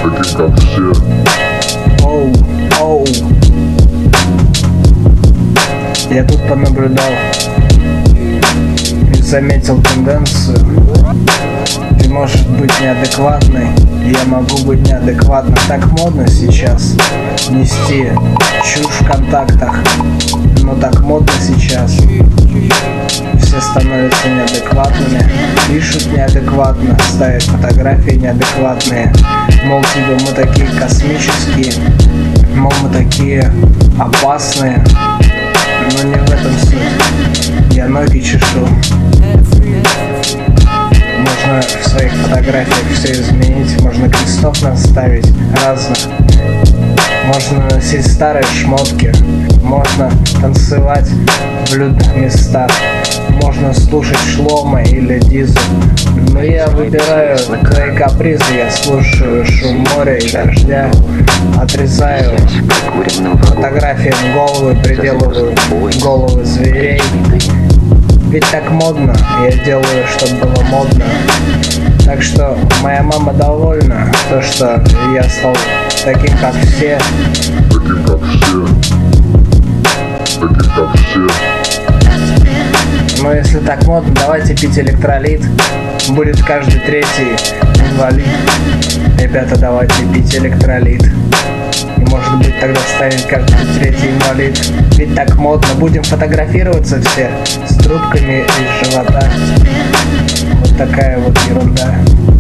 таким как все. Оу, оу. Я тут понаблюдал и заметил тенденцию. Ты можешь быть неадекватной, и я могу быть неадекватным. Так модно сейчас нести чушь в контактах, но так модно сейчас. Все становятся неадекватными, пишут неадекватно, ставят фотографии неадекватные. Мол, типа мы такие космические, мол, мы такие опасные. Но не в этом суть. Я ноги чешу. Можно в своих фотографиях все изменить, можно крестов наставить разных. Можно носить старые шмотки, можно танцевать в людных местах, можно слушать Шлома или Дизу. Но я выбираю твои капризы, я слушаю шум моря и дождя, отрезаю фотографии в головы, приделываю головы зверей. Ведь так модно, я делаю, чтобы было модно. Так что моя мама довольна, то что я стал таким как все. Таким как все. Таким как все. Но если так модно, давайте пить электролит. Будет каждый третий инвалид. Ребята, давайте пить электролит. И может быть тогда станет каждый третий инвалид. Ведь так модно. Будем фотографироваться все с трубками из живота. Вот такая вот ерунда.